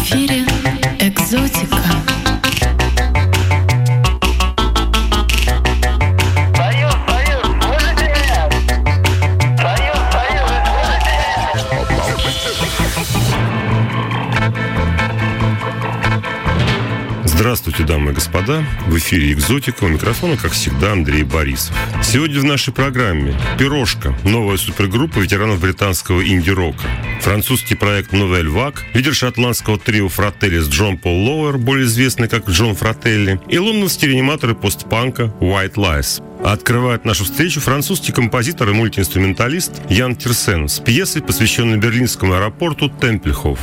эфире «Экзотика». Здравствуйте, дамы и господа. В эфире «Экзотика». У микрофона, как всегда, Андрей Борисов. Сегодня в нашей программе «Пирожка» — новая супергруппа ветеранов британского инди-рока. Французский проект «Nouvelle Vague», лидер шотландского трио «Фрателлис» Джон Пол Лоуэр, более известный как Джон Фрателли, и лондонские реаниматоры постпанка White Lies. А открывает нашу встречу французский композитор и мультиинструменталист Ян Тирсен с пьесой, посвященной берлинскому аэропорту Темпельхоф.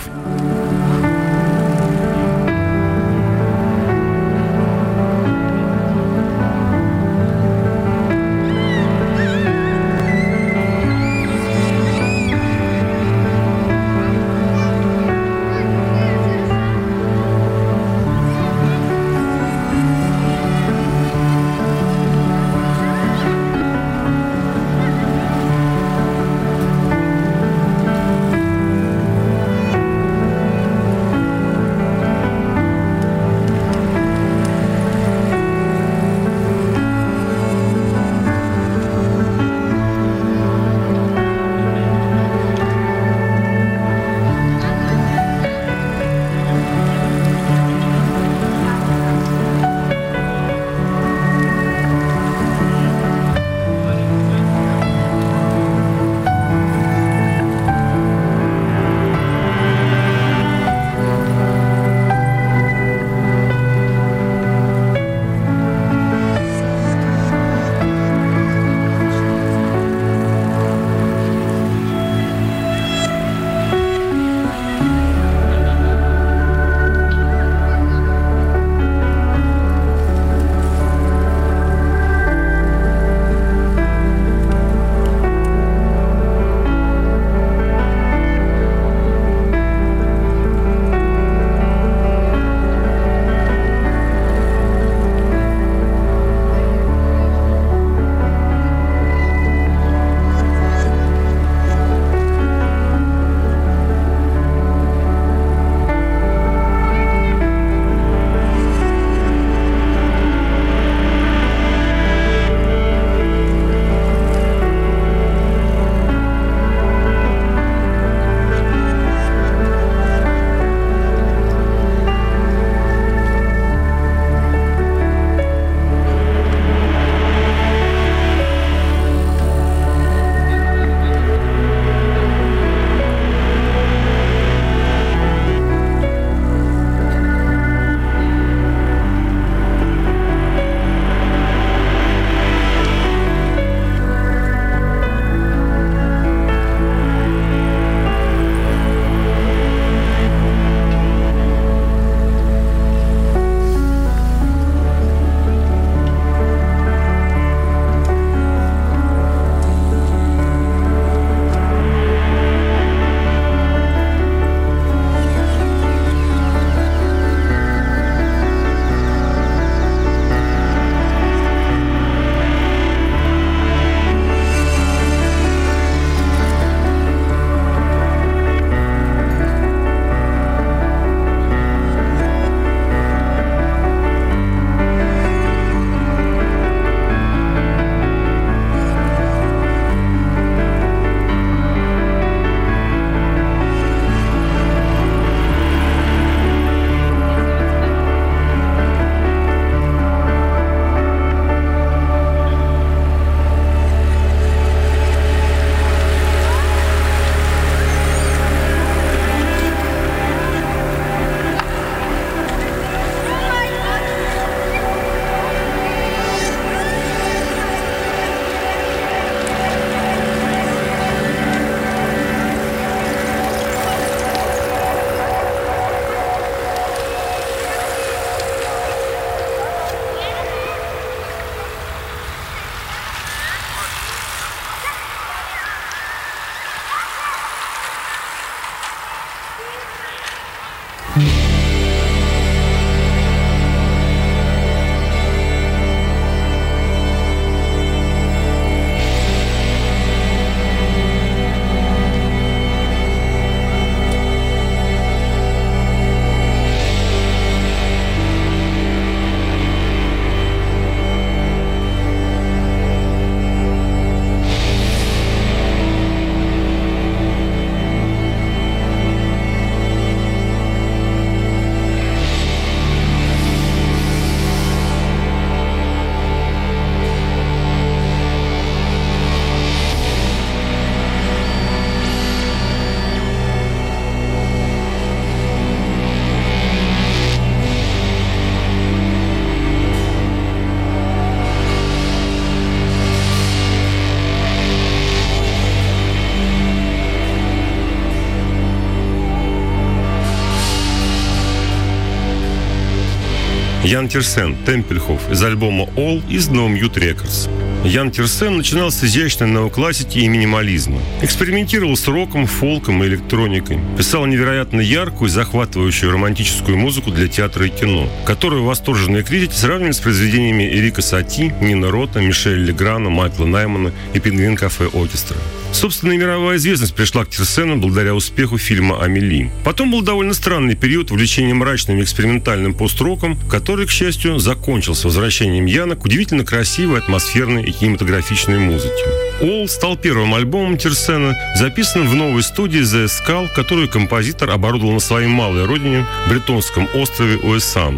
Ян Тирсен, Темпельхоф из альбома All, изданного Mute Records. Ян Тирсен начинал с изящной неоклассики и минимализма. Экспериментировал с роком, фолком и электроникой. Писал невероятно яркую и захватывающую романтическую музыку для театра и кино, которую восторженные критики сравнивали с произведениями Эрика Сати, Нина Рота, Мишеля Леграна, Майкла Наймана и Пингвин Кафе Оркестра. Собственная мировая известность пришла к Тирсену благодаря успеху фильма «Амели». Потом был довольно странный период увлечения мрачным и экспериментальным пост-роком, который, к счастью, закончился возвращением Яна к удивительно красивой, атмосферной и кинематографичной музыке. «All» стал первым альбомом Тирсена, записанным в новой студии The Skull, которую композитор оборудовал на своей малой родине, бретонском острове Уэсан.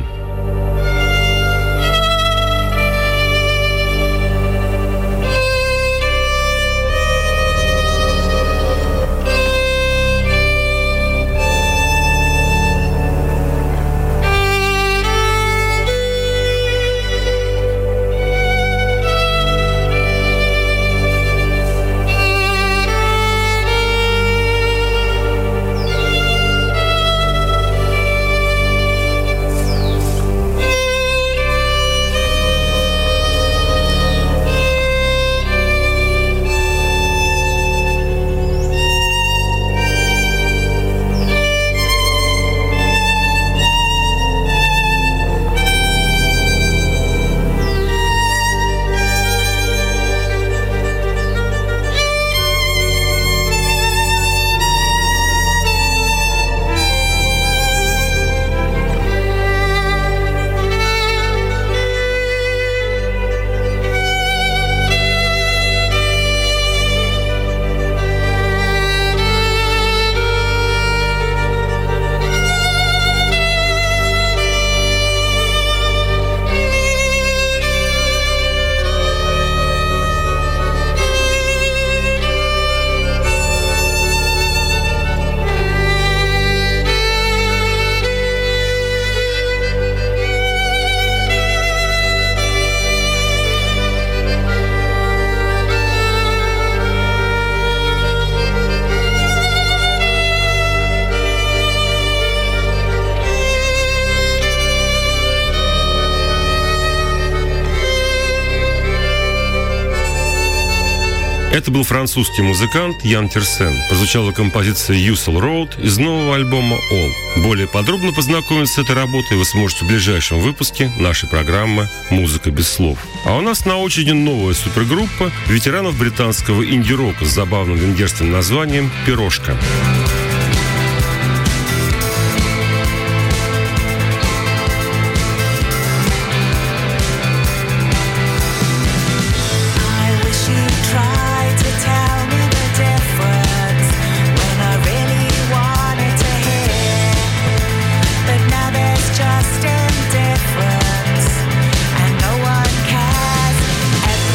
Это был французский музыкант Ян Тирсен. Прозвучала композиция «Usual Road» из нового альбома «All». Более подробно познакомиться с этой работой вы сможете в ближайшем выпуске нашей программы «Музыка без слов». А у нас на очереди новая супергруппа ветеранов британского инди-рока с забавным венгерским названием «Пирожка».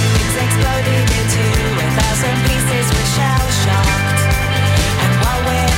Pieces were shell shocked, and while we're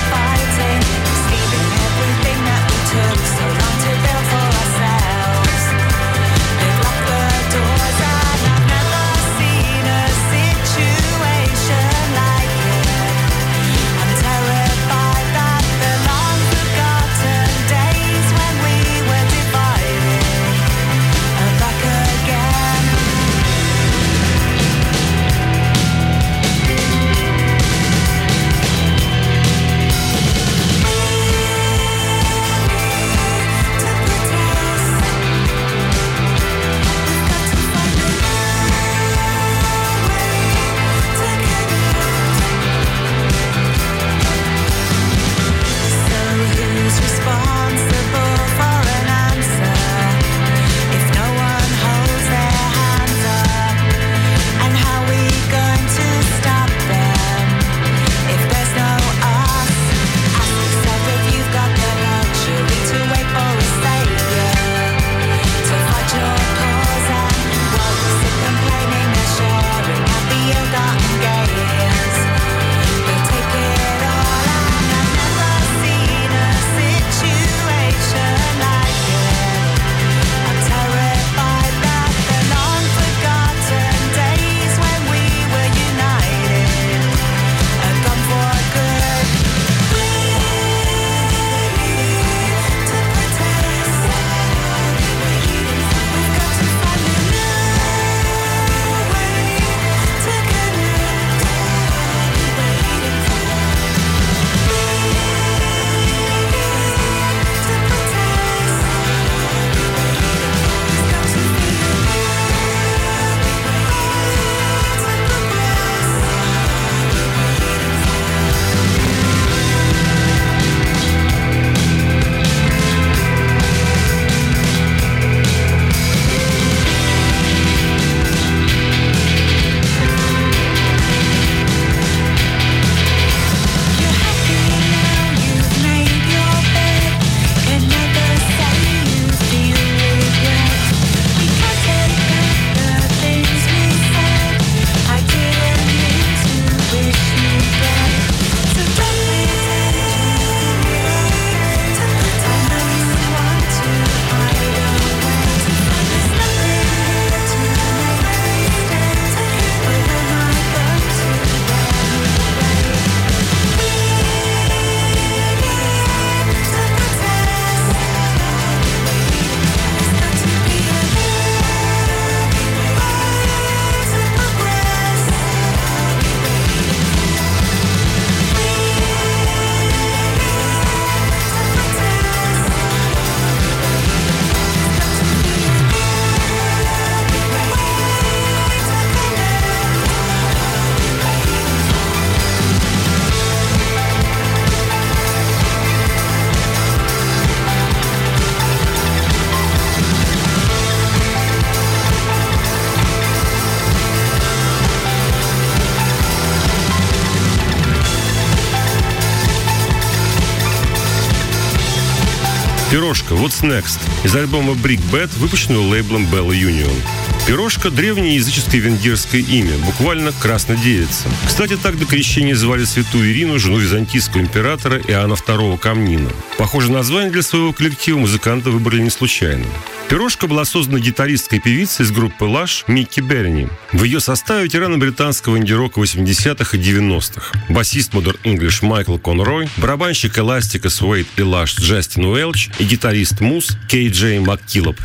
«Пирожка» «What's Next» из альбома Brick Bad, выпущенного лейблом Bella Union. «Пирожка» — древнее языческое венгерское имя, буквально «красная девица». Кстати, так до крещения звали святую Ирину, жену византийского императора Иоанна II Камнина. Похоже, название для своего коллектива музыканты выбрали не случайно. «Пирожка» была создана гитаристкой и певицей из группы Lush Микки Берни. В ее составе ветераны британского инди-рока 80-х и 90-х. Басист Modern English Майкл Конрой, барабанщик Эластика Суэйд и Lush Джастин Уэлч и гитарист Мус Кей Джей МакКиллоп.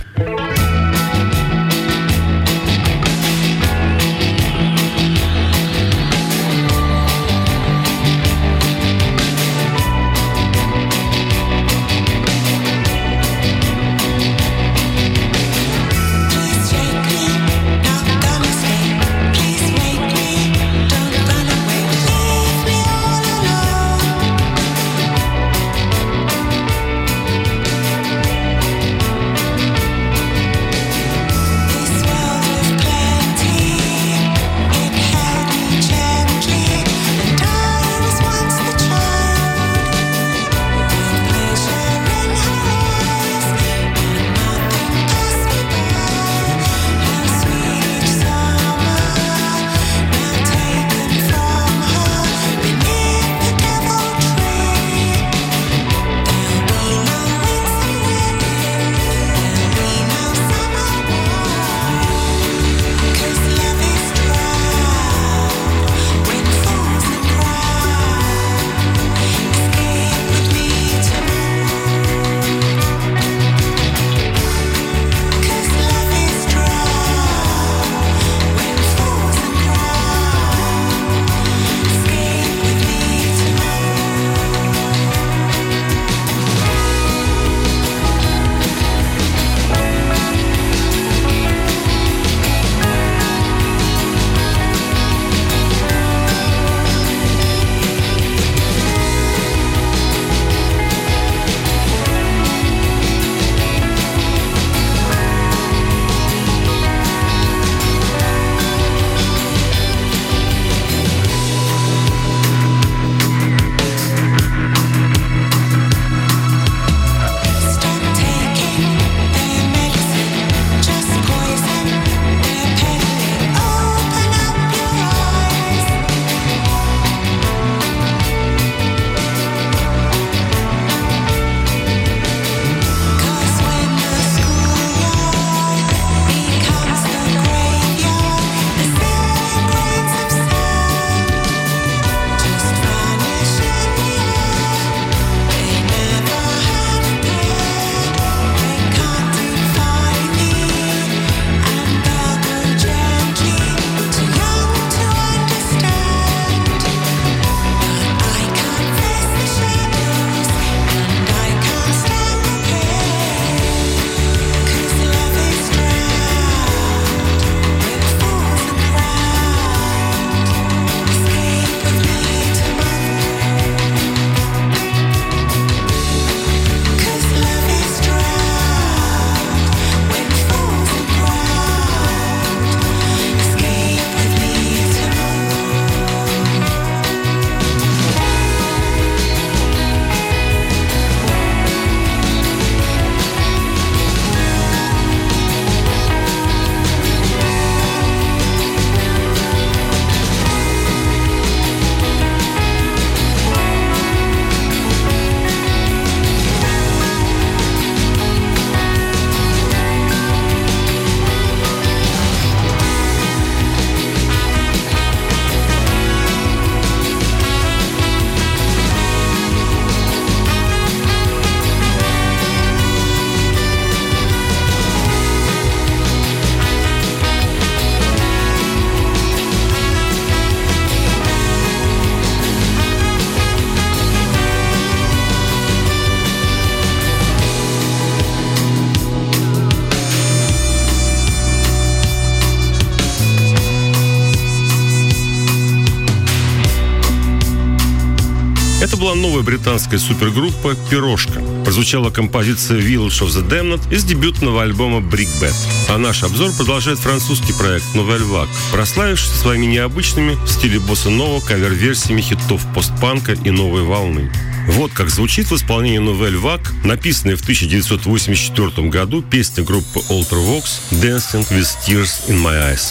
Это была новая британская супергруппа «Пирожка». прозвучала композиция Village of the Damned из дебютного альбома Brickbat. А наш обзор продолжает французский проект Nouvelle Vague, прославившийся своими необычными в стиле босса-нова кавер-версиями хитов постпанка и новой волны. Вот как звучит в исполнении Nouvelle Vague, написанная в 1984 году песня группы Ultravox «Dancing with Tears in My Eyes».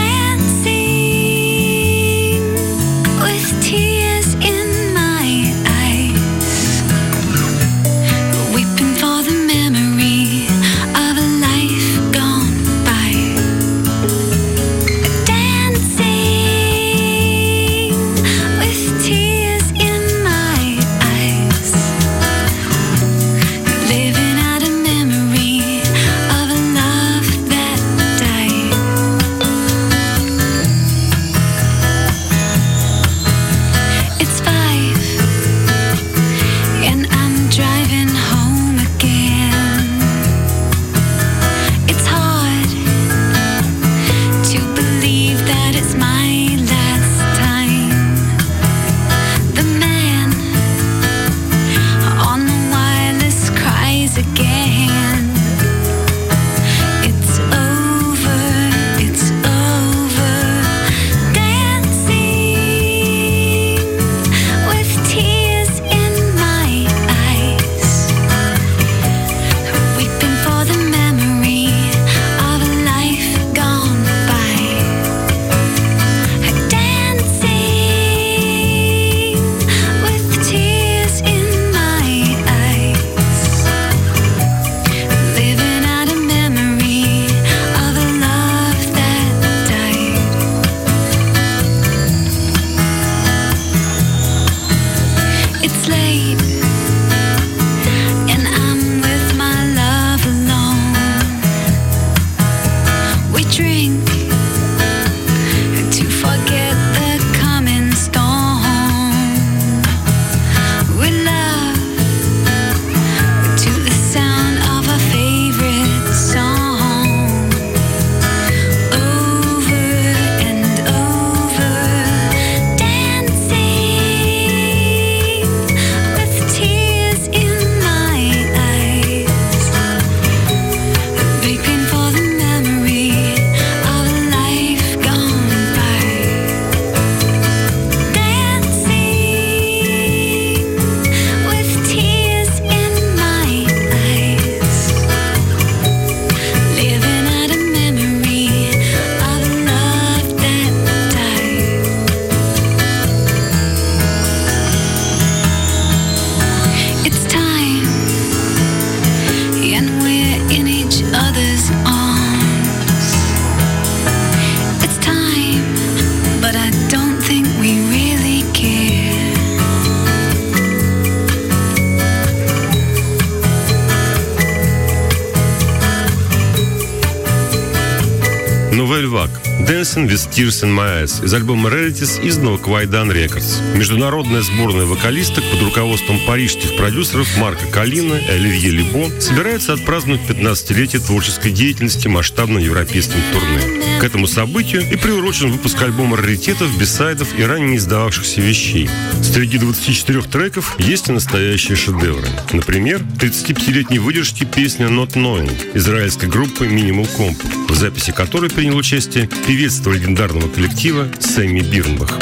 Nouvelle Vague «Dancing with Tears in My Eyes» из альбома Rarities, изданного Quaidan Records. Международная сборная вокалисток под руководством парижских продюсеров Марка Коллина и Оливье Либо собирается отпраздновать 15-летие творческой деятельности масштабным европейским турне. К этому событию и приурочен выпуск альбома раритетов, бисайдов и ранее не издававшихся вещей. Среди 24 треков есть и настоящие шедевры. Например, 35-летней выдержки песня «Not Knowing» израильской группы Minimal Compact, в записи которой принял участие певец легендарного коллектива Сэмми Бирнбах.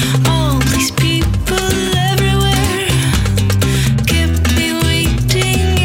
Waiting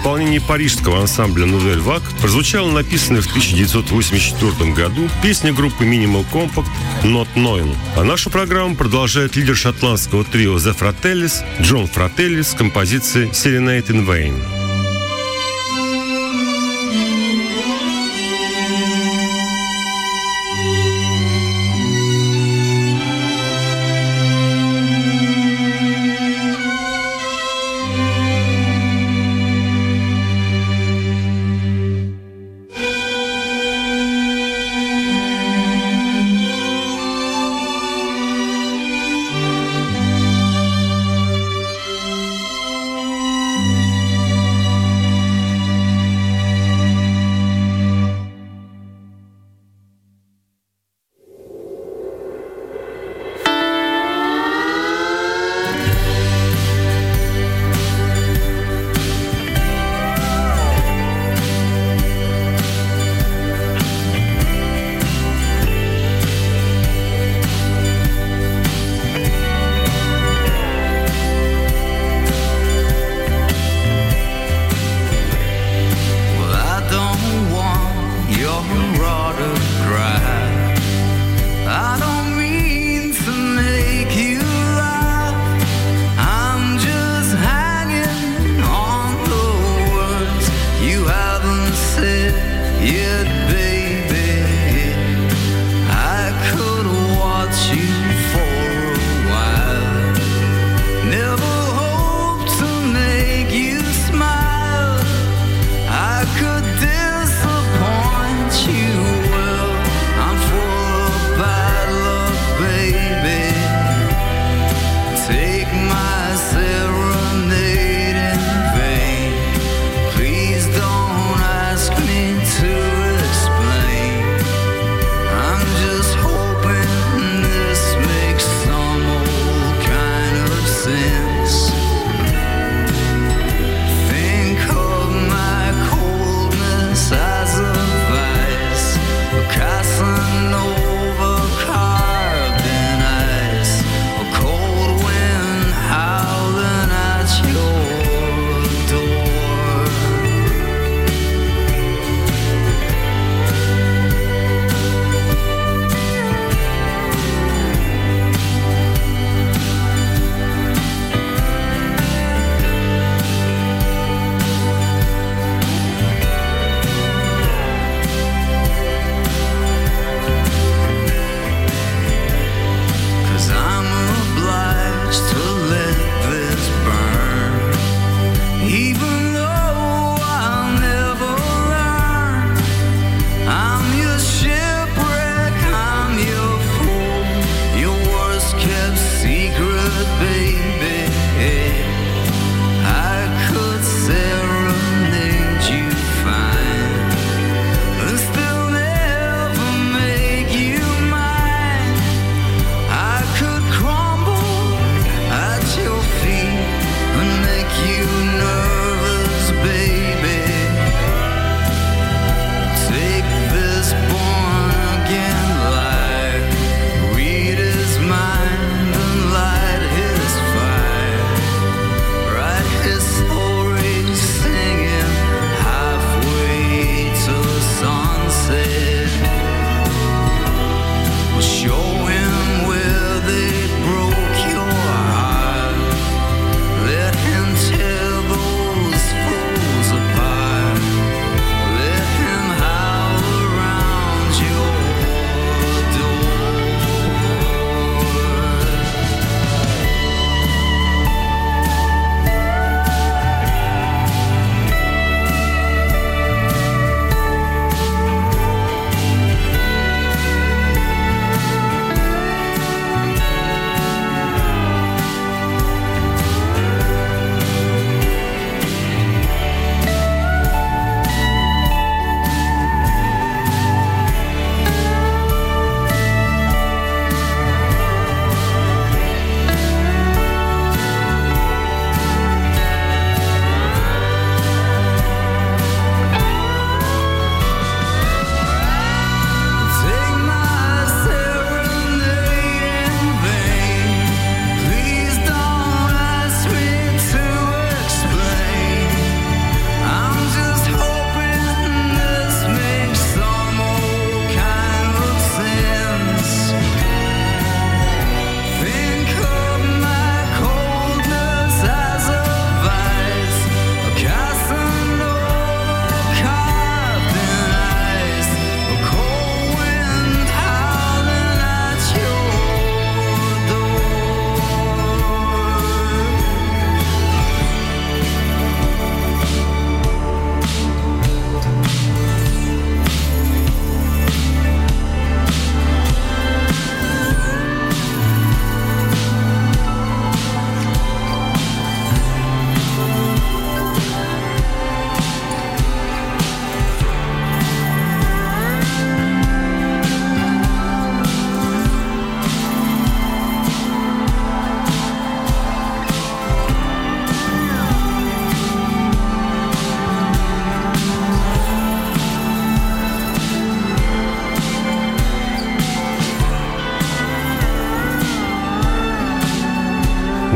исполнении парижского ансамбля Nouvelle Vague прозвучала написанная в 1984 году песня группы Minimal Compact «Not Knowing». А нашу программу продолжает лидер шотландского трио The Fratellis Джон Фрателли с композицией «Serenade in Vain». Battle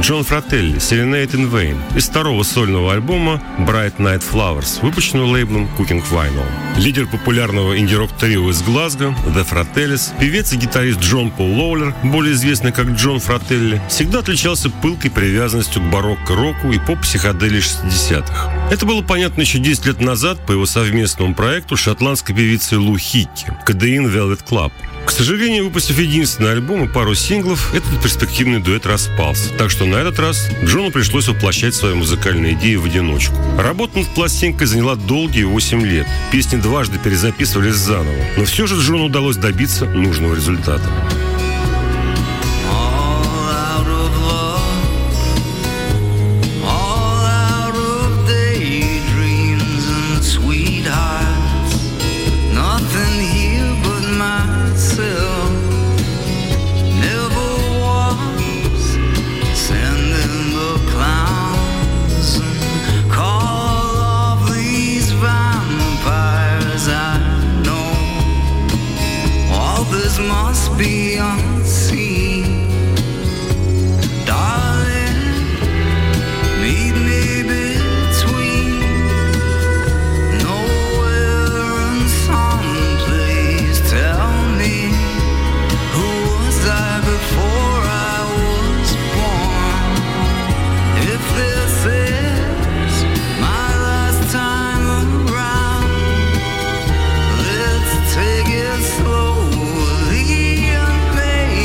Джон Фрателли «Serenade in Vain» из второго сольного альбома Bright Night Flowers, выпущенного лейблом Cooking Vinyl. Лидер популярного инди-рок трио из Глазго The Fratellis, певец и гитарист Джон Пол Лоулер, более известный как Джон Фрателли, всегда отличался пылкой привязанностью к барокко-року и поп-психоделии 60-х. Это было понятно еще 10 лет назад по его совместному проекту с шотландской певицей Лу Хикки «Codeine Velvet Club». К сожалению, выпустив единственный альбом и пару синглов, этот перспективный дуэт распался. Так что на этот раз Джону пришлось воплощать свои музыкальные идеи в одиночку. Работа над пластинкой заняла долгие 8 лет. Песни дважды перезаписывались заново. Но все же Джону удалось добиться нужного результата. Must be unseen, darling. Meet me between nowhere and someplace. Tell me, who was I before I was born? If this is my last time around, let's take it slow.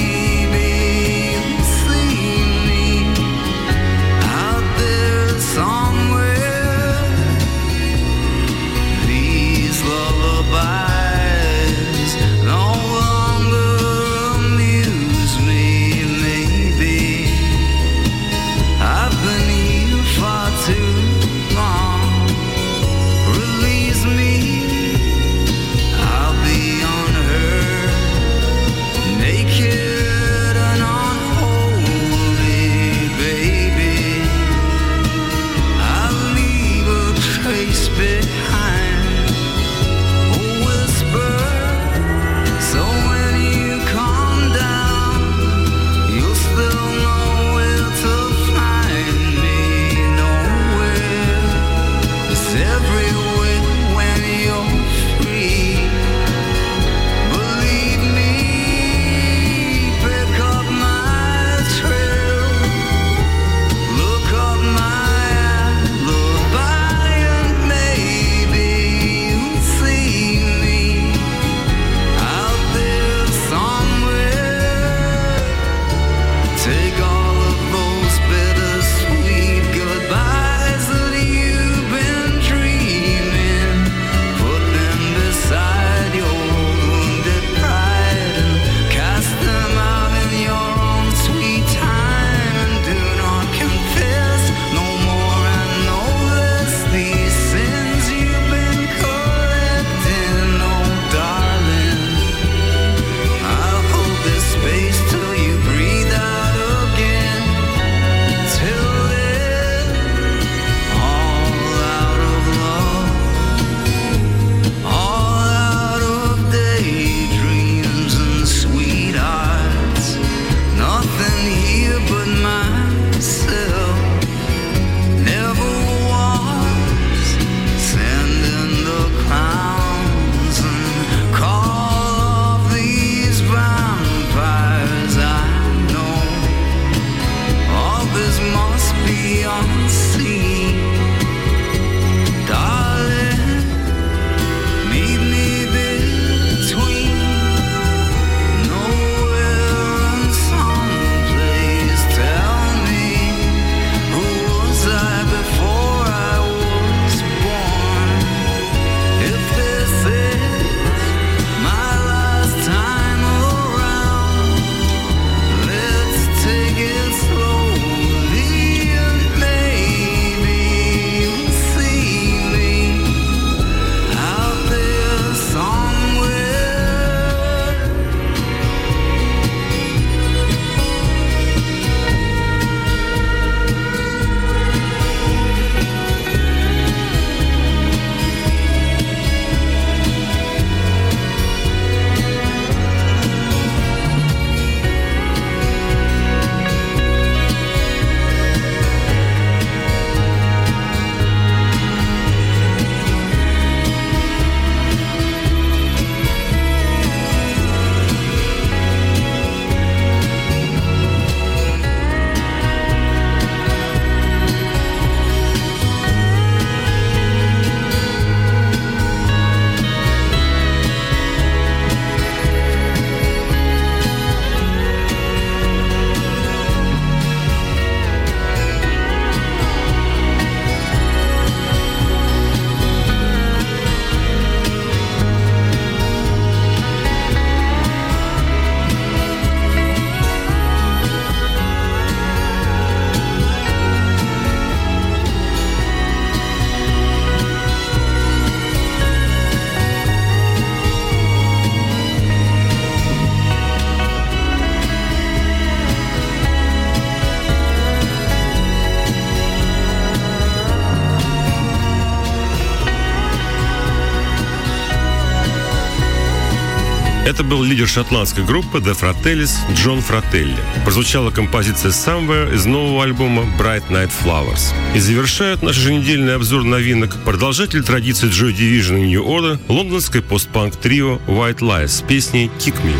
Это был лидер шотландской группы The Fratellis Джон Фрателли. Прозвучала композиция Somewhere из нового альбома Bright Night Flowers. И завершает наш еженедельный обзор новинок продолжатель традиции Joy Division и New Order лондонское постпанк трио White Lies с песней Kick Me.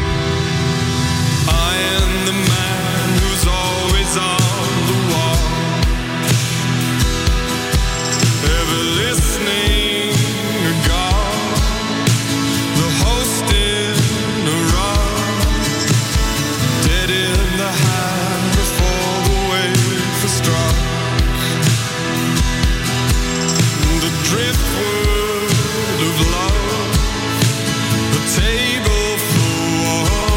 Table for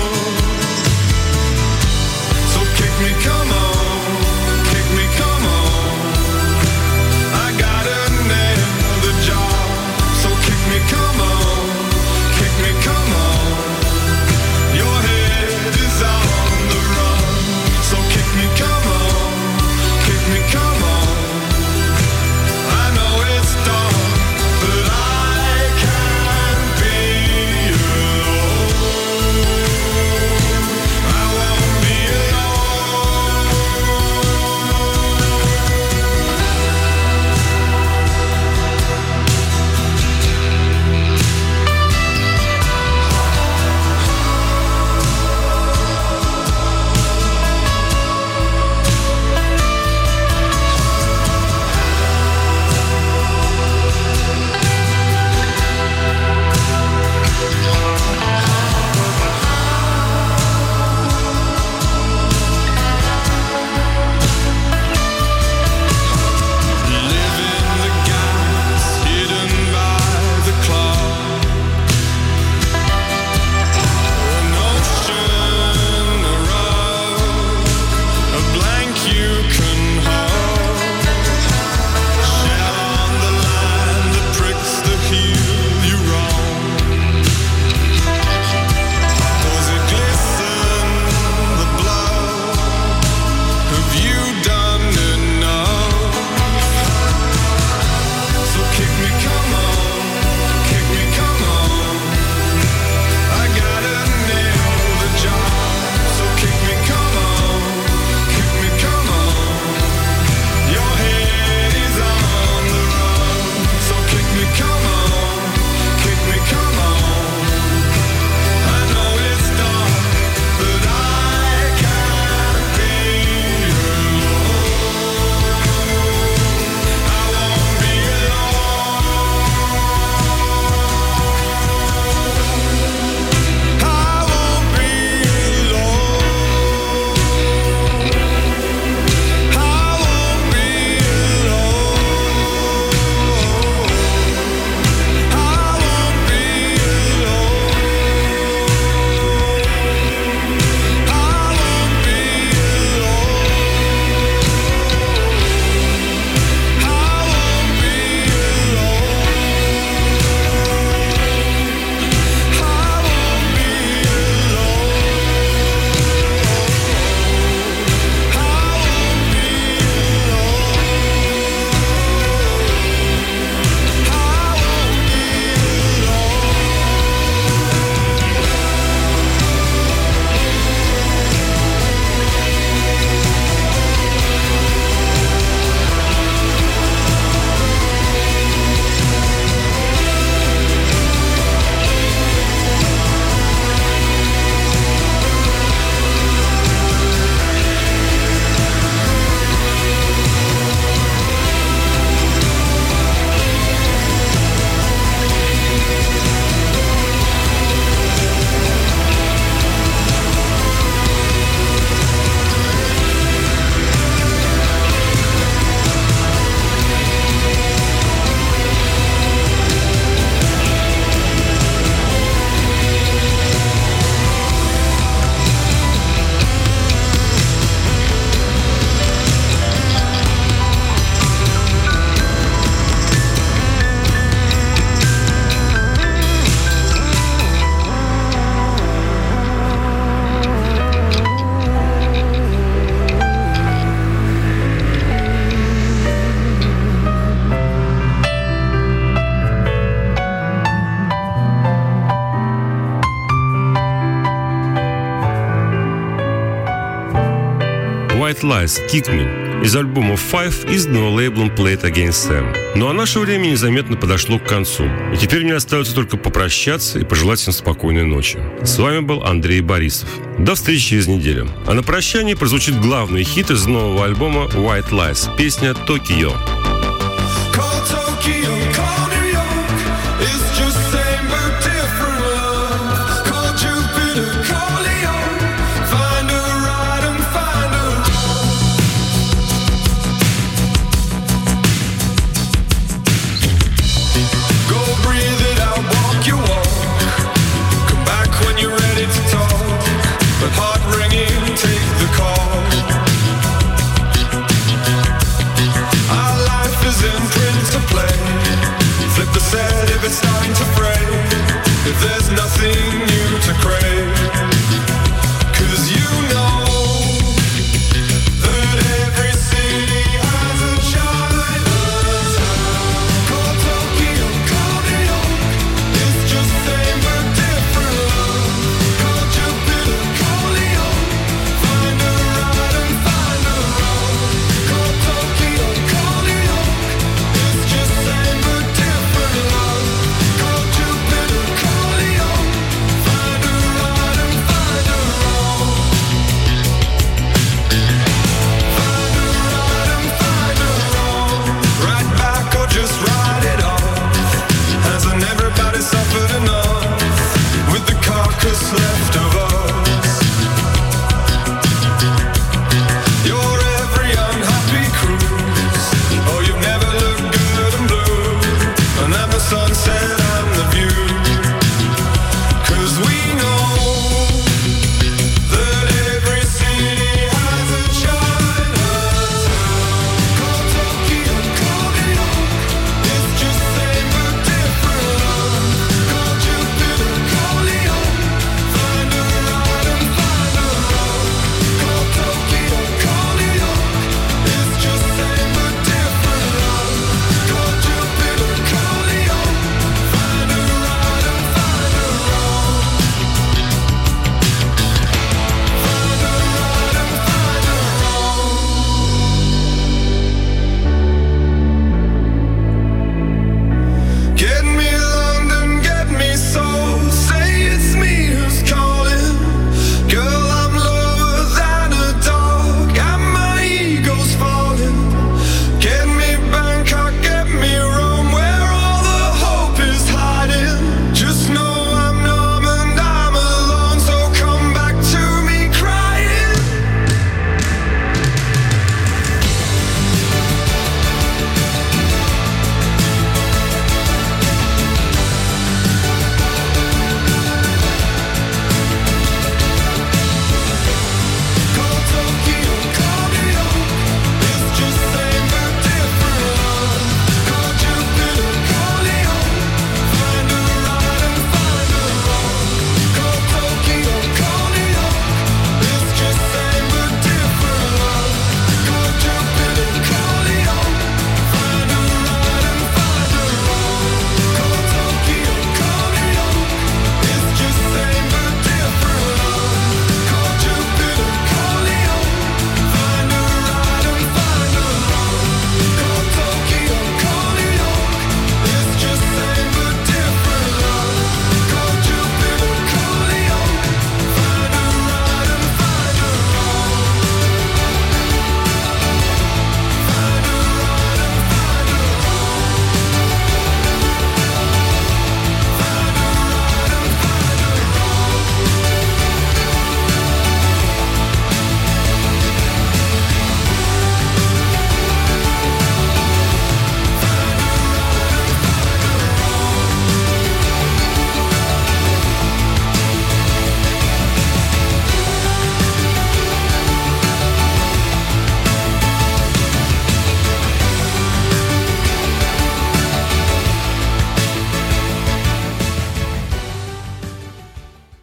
White Lies, Kick Me из альбома Five, изданного лейблом Play It Again Sam. Ну а наше время незаметно подошло к концу. И теперь мне остается только попрощаться и пожелать всем спокойной ночи. С вами был Андрей Борисов. До встречи через неделю. А на прощании прозвучит главный хит из нового альбома White Lies, песня «Токио». Call Tokyo, call New